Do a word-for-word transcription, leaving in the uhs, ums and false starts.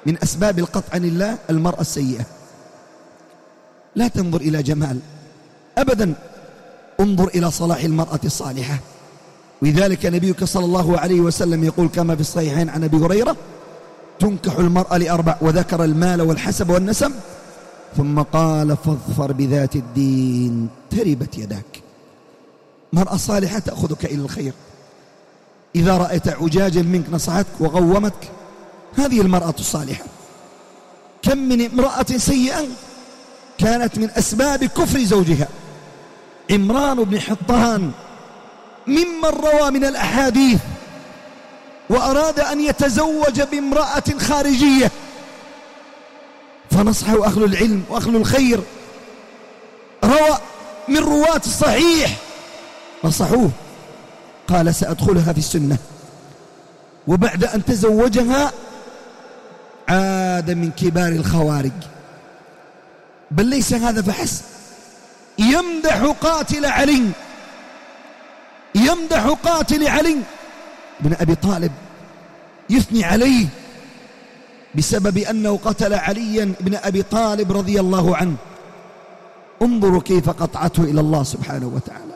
من أسباب القطع عن الله المرأة السيئة. لا تنظر إلى جمال أبدا، انظر إلى صلاح المرأة الصالحة. ولذلك نبيك صلى الله عليه وسلم يقول كما في الصحيحين عن أبي هريرة: تنكح المرأة لأربع، وذكر المال والحسب والنسب، ثم قال: فاظفر بذات الدين تربت يداك. مرأة صالحة تأخذك إلى الخير. إذا رأيت عجاجا منك نصحتك وغومتك، هذه المرأة الصالحة. كم من امرأة سيئة كانت من أسباب كفر زوجها. عمران بن حطان ممن روى من الأحاديث وأراد أن يتزوج بامرأة خارجية، فنصحه أهل العلم وأهل الخير، روى من رواة الصحيح، نصحوه، قال: سأدخلها في السنة. وبعد أن تزوجها عاد من كبار الخوارج. بل ليس هذا فحسب، يمدح قاتل علي، يمدح قاتل علي بن أبي طالب، يثني عليه بسبب أنه قتل عليا بن أبي طالب رضي الله عنه. انظروا كيف قطعته إلى الله سبحانه وتعالى.